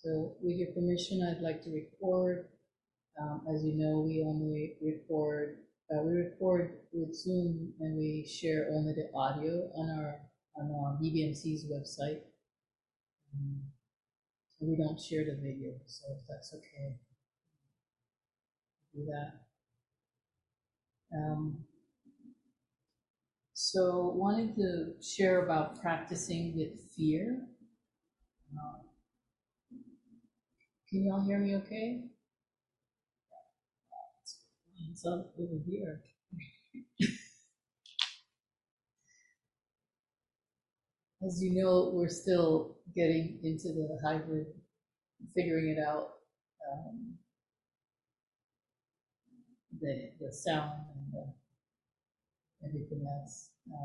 So with your permission, I'd like to record. As you know, we only record, we record with Zoom and we share only the audio on our BBMC's website. We don't share the video, so if that's okay, do that. So wanted to share about practicing with fear. Can y'all hear me okay? It's up over here. As you know, we're still getting into the hybrid, figuring it out, the sound and everything else.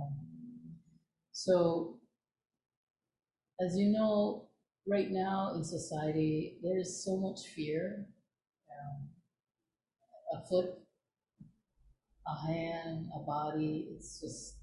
So, as you know, right now in society, there's so much fear. A foot, a hand, a body, it's just,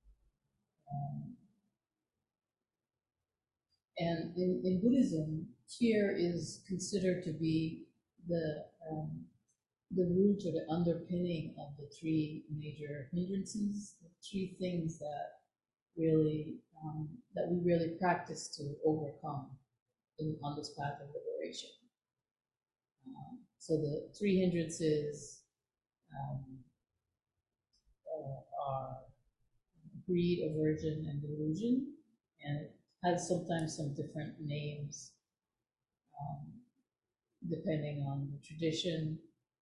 and in Buddhism, fear is considered to be the root or the underpinning of the three major hindrances, the three things that really that we really practice to overcome on this path of liberation. So the three hindrances are greed, aversion, and delusion, and it has sometimes some different names depending on the tradition.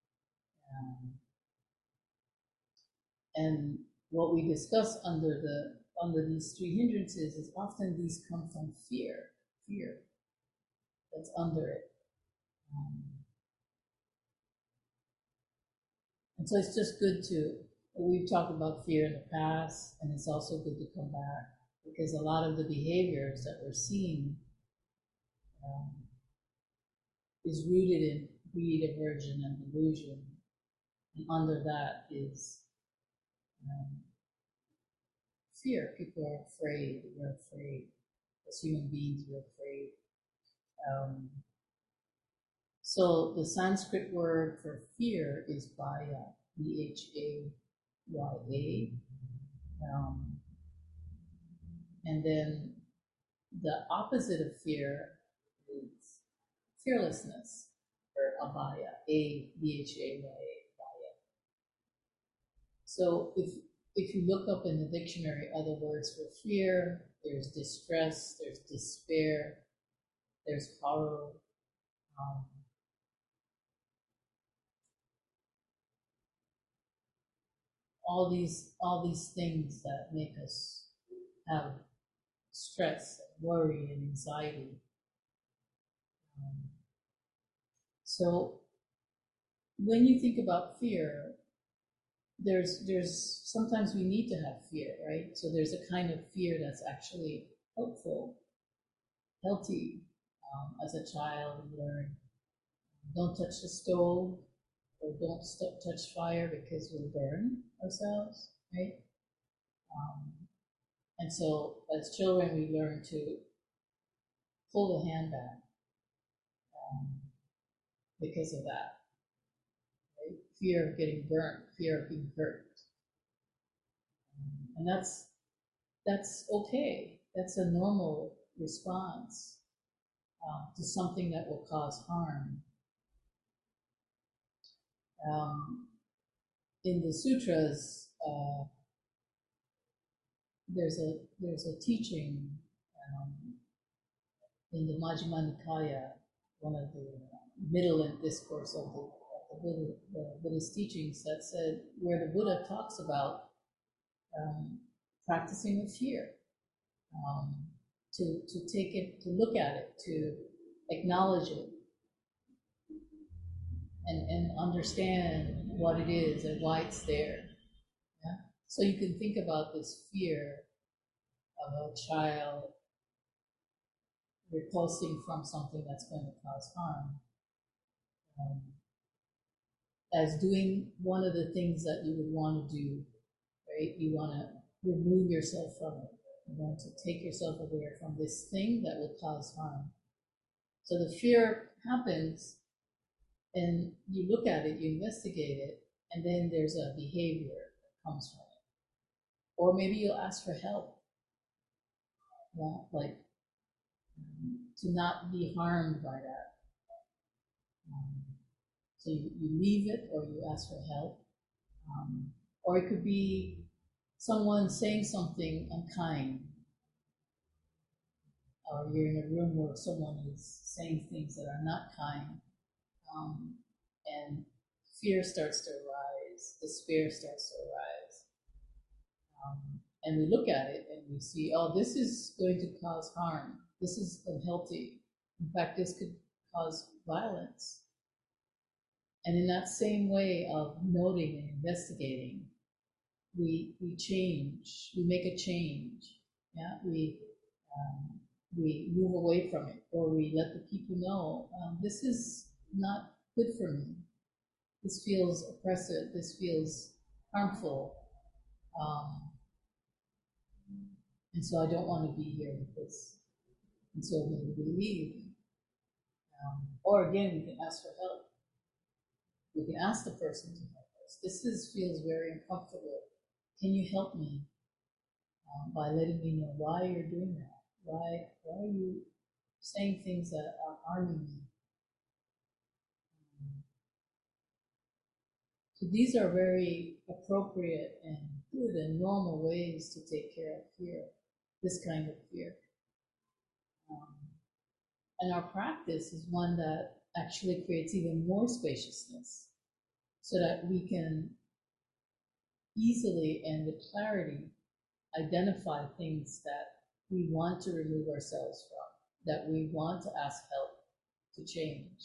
And what we discuss under these three hindrances is often these come from fear that's under it. And so it's just good we've talked about fear in the past, and it's also good to come back because a lot of the behaviors that we're seeing is rooted in greed, aversion, and delusion. And under that is fear. People are afraid. We're afraid. As human beings, we're afraid. So the Sanskrit word for fear is bhaya, B-H-A-Y-A. And then the opposite of fear is fearlessness, or abhaya, A-B-H-A-Y-A, bhaya. So if you look up in the dictionary other words for fear, there's distress, there's despair, there's horror. All these things that make us have stress, worry, and anxiety. So when you think about fear, there's sometimes we need to have fear, right? So there's a kind of fear that's actually helpful, healthy. As a child, we learn don't touch the stove or don't touch fire because we'll burn ourselves, right? And so as children, we learn to pull the hand back because of that. Right? Fear of getting burnt, fear of being hurt. And that's okay. That's a normal response to something that will cause harm. In the sutras, there's a teaching in the Majjhima Nikaya, one of the middle discourse of the Buddhist teachings, that said where the Buddha talks about practicing with fear, to take it, to look at it, to acknowledge it, and understand what it is and why it's there. Yeah? So you can think about this fear of a child repulsing from something that's going to cause harm as doing one of the things that you would want to do, right? You want to remove yourself from it. You want to take yourself away from this thing that will cause harm. So the fear happens, and you look at it, you investigate it, and then there's a behavior that comes from it. Or maybe you'll ask for help, like to not be harmed by that. So you leave it, or you ask for help. Or it could be someone saying something unkind, or you're in a room where someone is saying things that are not kind, and fear starts to arise, despair starts to arise. And we look at it and we see, oh, this is going to cause harm. This is unhealthy. In fact, this could cause violence. And in that same way of noting and investigating, we change, we make a change. Yeah, we move away from it, or we let the people know, this is not good for me. This feels oppressive. This feels harmful. And so I don't want to be here with this. And so maybe we leave. Or again, we can ask for help. We can ask the person to help us. This feels very uncomfortable. Can you help me by letting me know why you're doing that? Why are you saying things that are harming me? So these are very appropriate and good and normal ways to take care of fear, this kind of fear. And our practice is one that actually creates even more spaciousness, so that we can easily and with clarity identify things that we want to remove ourselves from, that we want to ask help to change.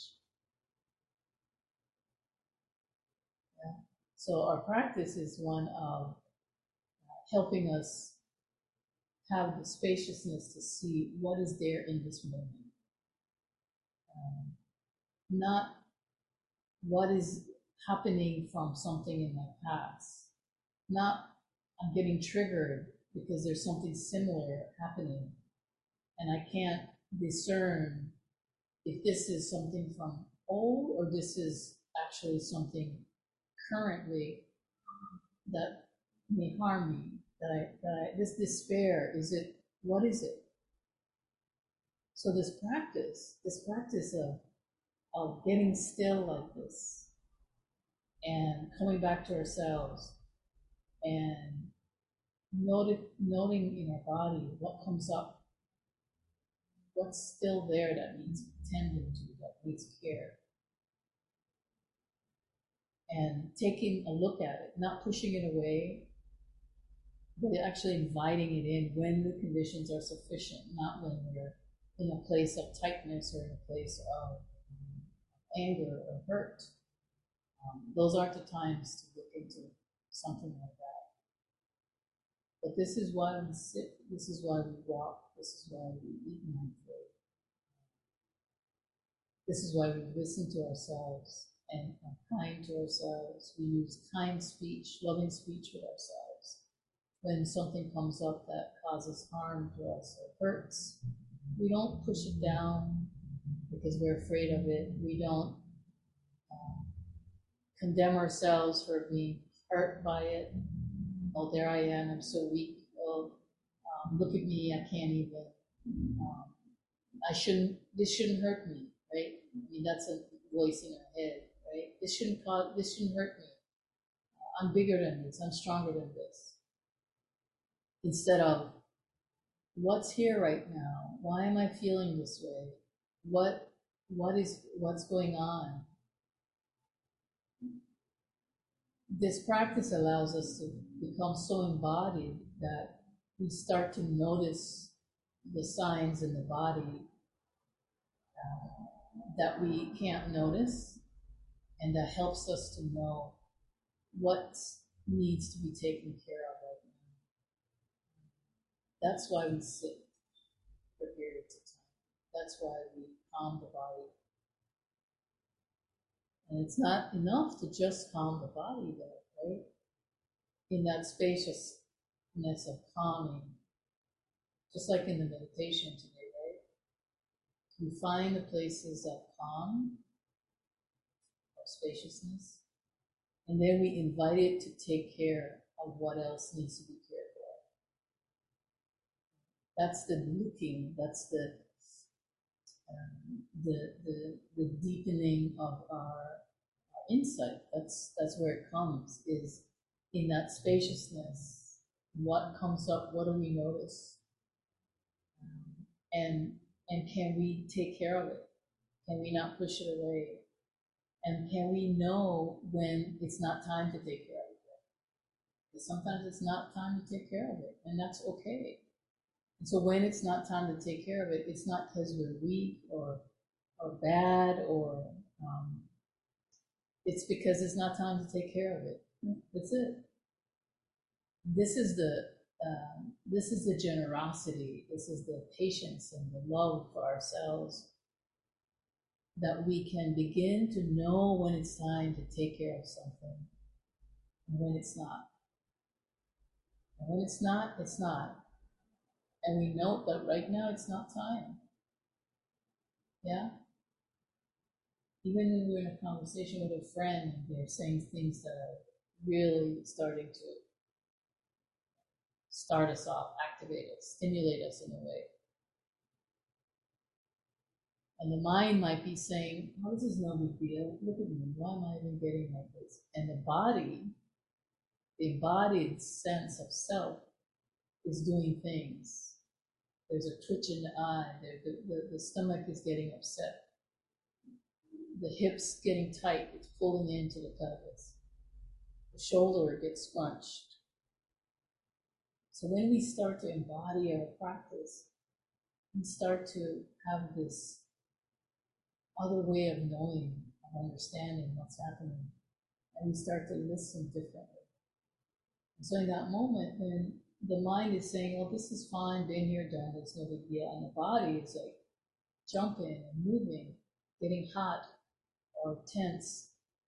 Yeah. So our practice is one of helping us have the spaciousness to see what is there in this moment. Not what is happening from something in my past. Not I'm getting triggered because there's something similar happening, and I can't discern if this is something from old or this is actually something currently that may harm me. This despair, what is it? So this practice of getting still like this and coming back to ourselves and noting in our body what comes up, what's still there that needs tending to, that needs care. And taking a look at it, not pushing it away, but actually inviting it in when the conditions are sufficient, not when we're in a place of tightness or in a place of anger or hurt. Those aren't the times to look into something like that. But this is why we sit, this is why we walk, this is why we eat mindfully. This is why we listen to ourselves and are kind to ourselves. We use kind speech, loving speech with ourselves. When something comes up that causes harm to us or hurts, we don't push it down because we're afraid of it. We don't condemn ourselves for being hurt by it. Oh, there I am, I'm so weak. Oh, look at me, I can't even. This shouldn't hurt me, right? I mean, that's a voice in our head, right? This shouldn't hurt me. I'm bigger than this, I'm stronger than this. Instead of, what's here right now? Why am I feeling this way? What's going on? This practice allows us to become so embodied that we start to notice the signs in the body that we can't notice, and that helps us to know what needs to be taken care of right now. That's why we sit for periods of time. That's why we calm the body. And it's not enough to just calm the body though, right? In that spaciousness of calming, just like in the meditation today, right? You find the places of calm, of spaciousness, and then we invite it to take care of what else needs to be cared for. That's the looking, that's the deepening of our insight. That's where it comes, is in that spaciousness. What comes up? What do we notice? And can we take care of it? Can we not push it away? And can we know when it's not time to take care of it? Because sometimes it's not time to take care of it, and that's okay. And so when it's not time to take care of it, it's not because we're weak or bad or it's because it's not time to take care of it. That's it. This is the generosity. This is the patience and the love for ourselves, that we can begin to know when it's time to take care of something and when it's not. And when it's not, it's not. And we know that right now it's not time. Yeah? Even when we're in a conversation with a friend and they're saying things that are really starting to start us off, activate us, stimulate us in a way. And the mind might be saying, oh, this is no big deal. Look at me. Why am I even getting like this? And the body, the embodied sense of self, is doing things. There's a twitch in the eye. The stomach is getting upset. The hips getting tight. It's pulling into the pelvis. The shoulder gets scrunched. So when we start to embody our practice, we start to have this other way of knowing, of understanding what's happening, and we start to listen differently. And so in that moment, when the mind is saying, "Oh, this is fine, been here, done, it's no big deal," and the body is like jumping and moving, getting hot or tense,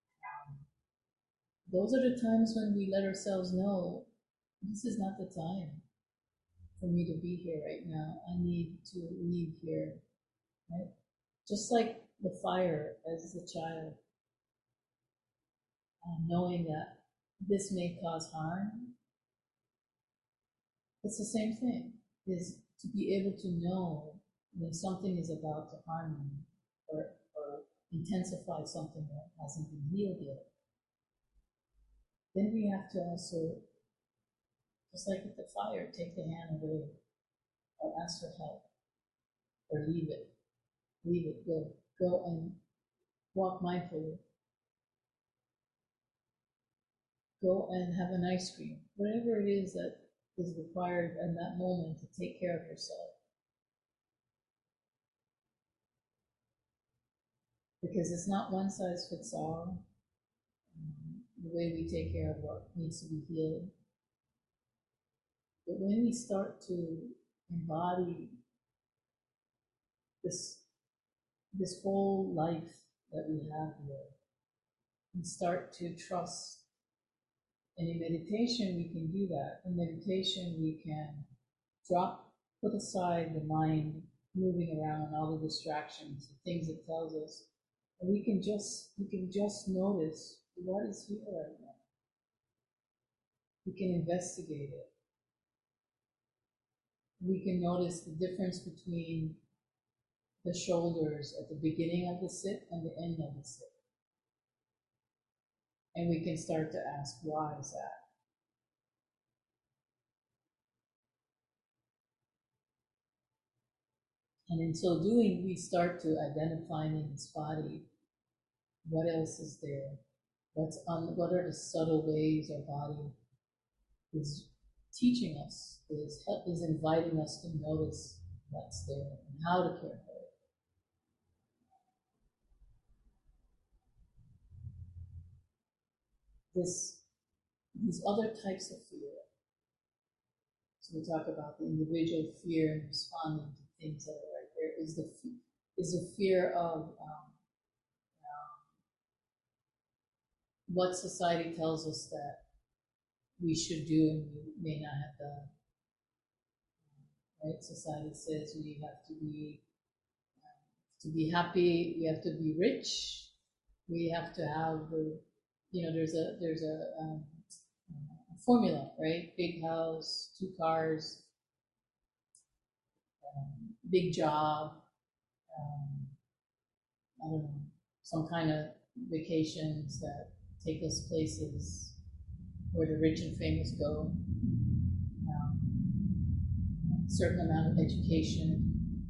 those are the times when we let ourselves know, this is not the time for me to be here right now. I need to leave here, right? Just like the fire as a child, knowing that this may cause harm, it's the same thing, is to be able to know when something is about to harm you or intensify something that hasn't been healed yet. Then we have to also, just like with the fire, take the hand away or ask for help or leave it, go and walk mindfully. Go and have an ice cream, whatever it is that is required in that moment to take care of yourself. Because it's not one size fits all, the way we take care of what needs to be healed. But when we start to embody this whole life that we have here, and start to trust. And in meditation, we can do that. In meditation, we can put aside the mind moving around, all the distractions, the things it tells us, and we can just notice what is here right now. We can investigate it. We can notice the difference between the shoulders at the beginning of the sit and the end of the sit. And we can start to ask, why is that? And in so doing, we start to identify in this body what else is there, what are the subtle ways our body is teaching us, is inviting us to notice what's there and how to care for it. These other types of fear. So we talk about the individual fear and responding to things that are right there. Is the fear of what society tells us that we should do and we may not have done. Right? Society says we have to be To be happy, we have to be rich. We have to have the, there's a formula, right? Big house, 2 cars, big job, I don't know, some kind of vacations that take us places where the rich and famous go, certain amount of education,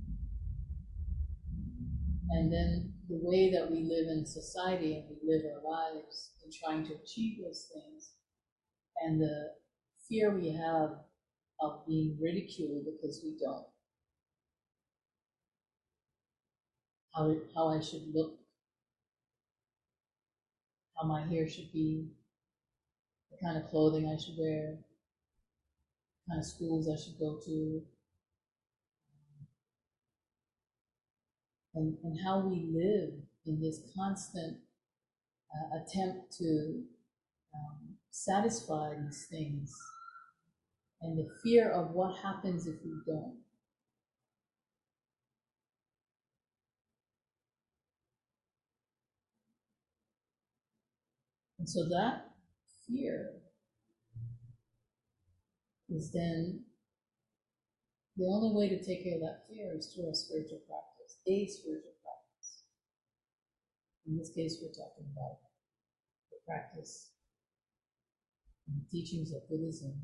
and then the way that we live in society and we live our lives in trying to achieve those things, and the fear we have of being ridiculed because we don't. How I should look, how my hair should be, the kind of clothing I should wear, the kind of schools I should go to, and how we live in this constant attempt to satisfy these things, and the fear of what happens if we don't. And so that fear is then the only way to take care of that fear is through a spiritual practice, a spiritual practice. In this case, we're talking about the practice and the teachings of Buddhism,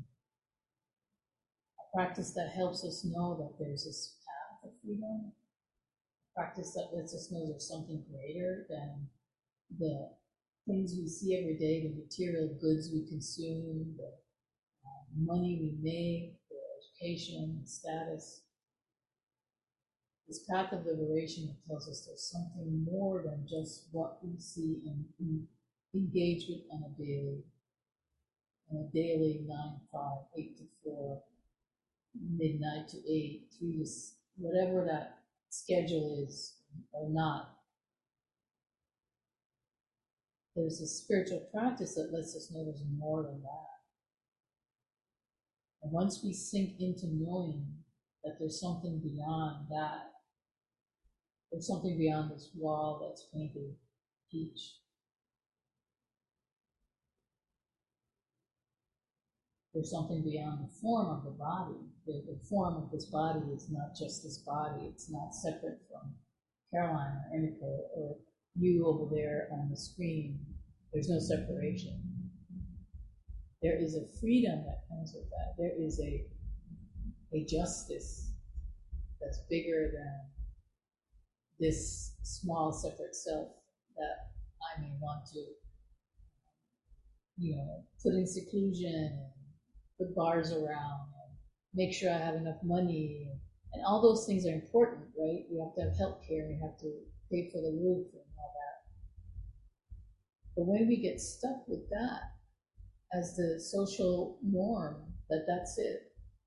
a practice that helps us know that there's this path of freedom, a practice that lets us know there's something greater than the things we see every day, the material goods we consume, the money we make, the education, the status. This path of liberation tells us there's something more than just what we see and engage with on a daily 9-5, 8-4, midnight to 8, through this, whatever that schedule is or not. There's a spiritual practice that lets us know there's more than that. And once we sink into knowing that there's something beyond that, there's something beyond this wall that's painted peach. There's something beyond the form of the body. The form of this body is not just this body. It's not separate from Caroline or Emiko or you over there on the screen. There's no separation. There is a freedom that comes with that. There is a justice that's bigger than this small separate self that I may want to, put in seclusion and put bars around and make sure I have enough money. And all those things are important, right? We have to have health care, we have to pay for the roof and all that. But when we get stuck with that as the social norm, that's it,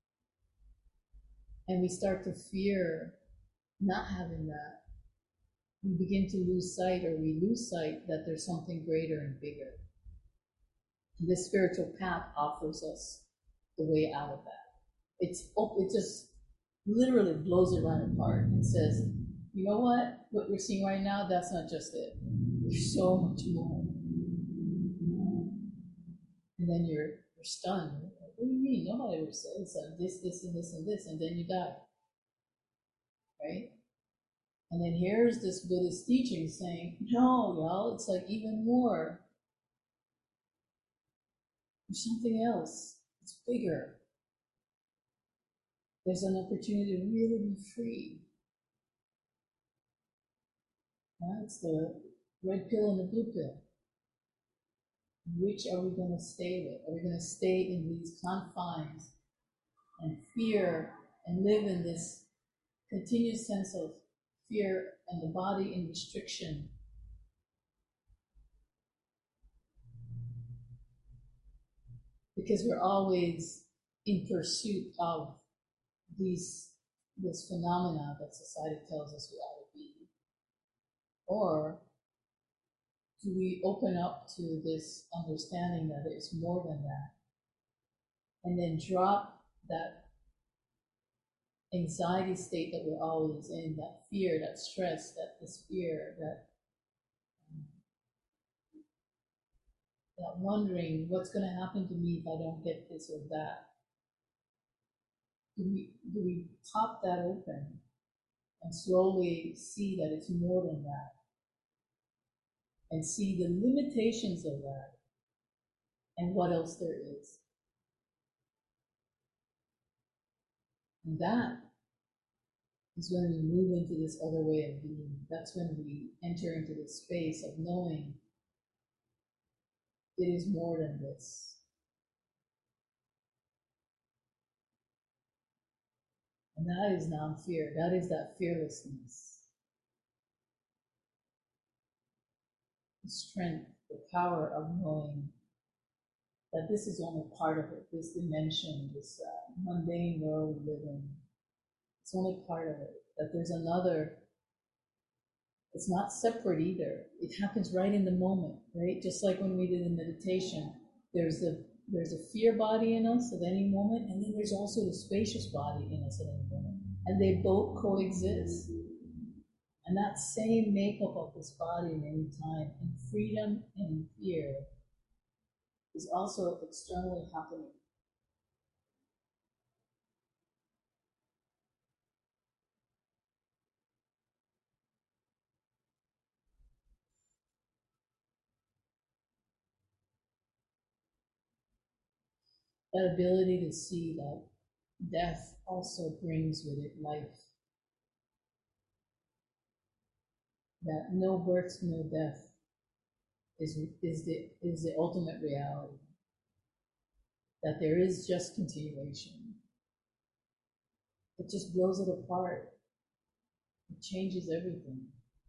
and we start to fear not having that, we begin to lose sight, or we lose sight that there's something greater and bigger. This spiritual path offers us the way out of that. It just literally blows it right apart and says, you know what you're seeing right now, that's not just it. There's so much more. And then you're stunned. What do you mean? Nobody ever says this, and this, and this, and then you die. Right? And then here's this Buddhist teaching saying, no, y'all, it's like even more. There's something else. It's bigger. There's an opportunity to really be free. It's the red pill and the blue pill. Which are we going to stay with? Are we going to stay in these confines and fear and live in this continuous sense of fear and the body in restriction? Because we're always in pursuit of this phenomena that society tells us we ought to be. Or do we open up to this understanding that it's more than that, and then drop that anxiety state that we're always in, that fear, that stress, that despair, that wondering what's going to happen to me if I don't get this or that. Do we pop that open and slowly see that it's more than that, and see the limitations of that and what else there is? And that is when we move into this other way of being. That's when we enter into this space of knowing it is more than this. And that is non-fear. That is that fearlessness. The strength, the power of knowing that this is only part of it, this dimension, this mundane world we live in. It's only part of it. That there's another. It's not separate either. It happens right in the moment, right? Just like when we did the meditation, there's a fear body in us at any moment, and then there's also the spacious body in us at any moment. And they both coexist. And that same makeup of this body in any time, in freedom and in fear, is also externally happening. That ability to see that death also brings with it life. That no birth, no death is the ultimate reality. That there is just continuation. It just blows it apart. It changes everything.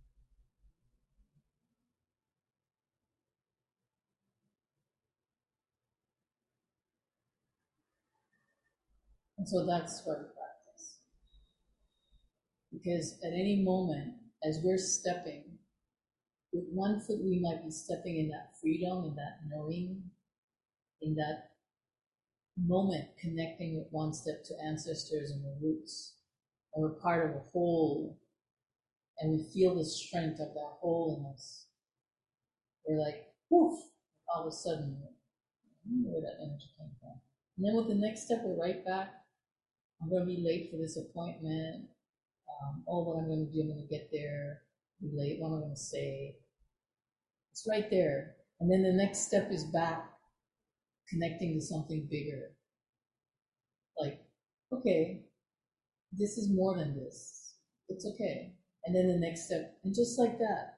And so that's what we practice. Because at any moment, as we're stepping, with one foot we might be stepping in that freedom, in that knowing, in that moment connecting with one step to ancestors and the roots. And we're part of a whole, and we feel the strength of that whole in us. We're like, woof, all of a sudden, I don't know where that energy came from. And then with the next step, we're right back. I'm going to be late for this appointment. What I'm going to do, I'm going to get there, be late, what am I going to say? It's right there. And then the next step is back, connecting to something bigger. Like, okay, this is more than this. It's okay. And then the next step, and just like that.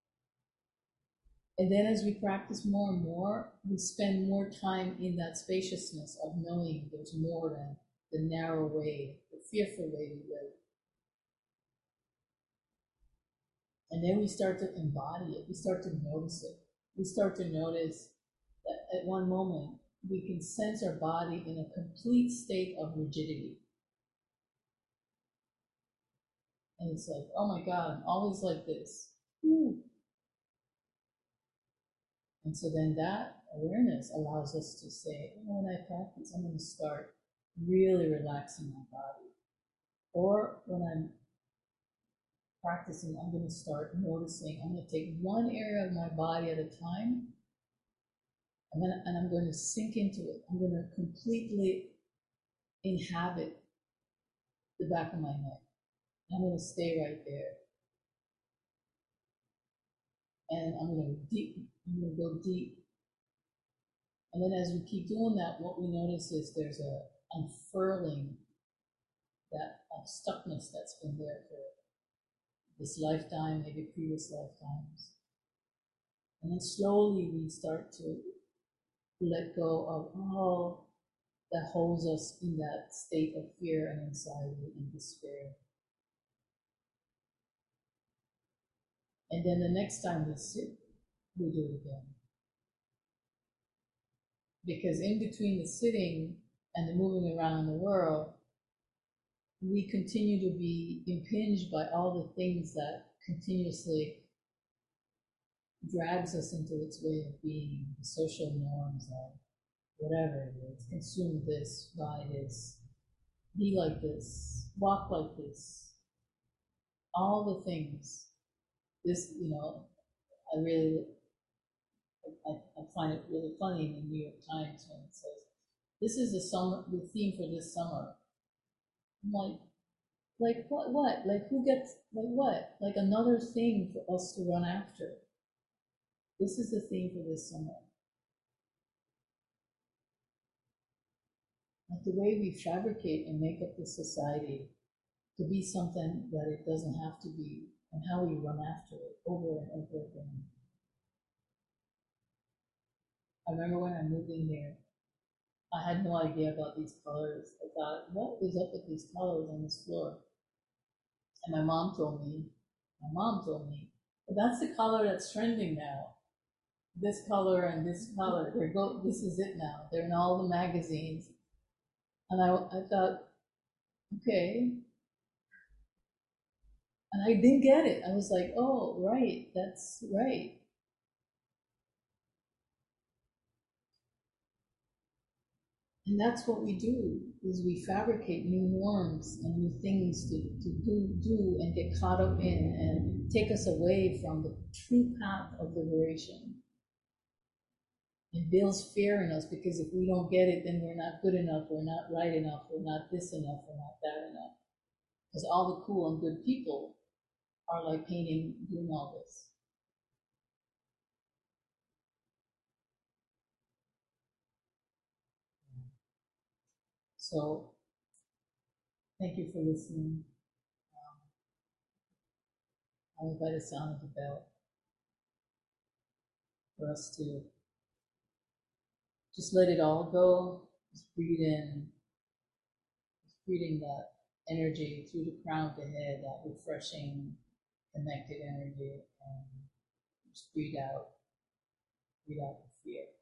And then as we practice more and more, we spend more time in that spaciousness of knowing there's more than the narrow way, the fearful way we live. And then we start to embody it. We start to notice it. We start to notice that at one moment, we can sense our body in a complete state of rigidity. And it's like, oh my God, I'm always like this. Ooh. And so then that awareness allows us to say, when I practice, I'm going to start really relaxing my body. Or when I'm practicing, I'm going to start noticing, I'm going to take one area of my body at a time, and I'm going to sink into it. I'm going to completely inhabit the back of my neck. I'm going to stay right there. And I'm going to go deep. And then as we keep doing that, what we notice is there's a unfurling that of stuckness that's been there for this lifetime, maybe previous lifetimes. And then slowly we start to let go of all that holds us in that state of fear and anxiety and despair. And then the next time we sit, we do it again. Because in between the sitting and the moving around the world, we continue to be impinged by all the things that continuously drags us into its way of being, the social norms of whatever it is, consume this, buy this, be like this, walk like this, all the things. This, I really, I find it really funny in the New York Times when it says, this is the theme for this summer. I'm like what? Like who gets, like what? Like another thing for us to run after. This is the theme for this summer. Like the way we fabricate and make up the society to be something that it doesn't have to be, and how we run after it over and over again. I remember when I moved in here, I had no idea about these colors. I thought, what is up with these colors on this floor? And my mom told me, well, that's the color that's trending now. This color and this color, this is it now. They're in all the magazines. And I thought, okay. And I didn't get it. I was like, oh, right, that's right. And that's what we do, is we fabricate new norms and new things to do and get caught up in and take us away from the true path of liberation. It builds fear in us because if we don't get it, then we're not good enough, we're not right enough, we're not this enough, we're not that enough. Because all the cool and good people are like painting, doing all this. So thank you for listening. I'll invite a sound of the bell for us to just let it all go. Just breathe in, just breathing that energy through the crown of the head, that refreshing, connected energy, and just breathe out the fear.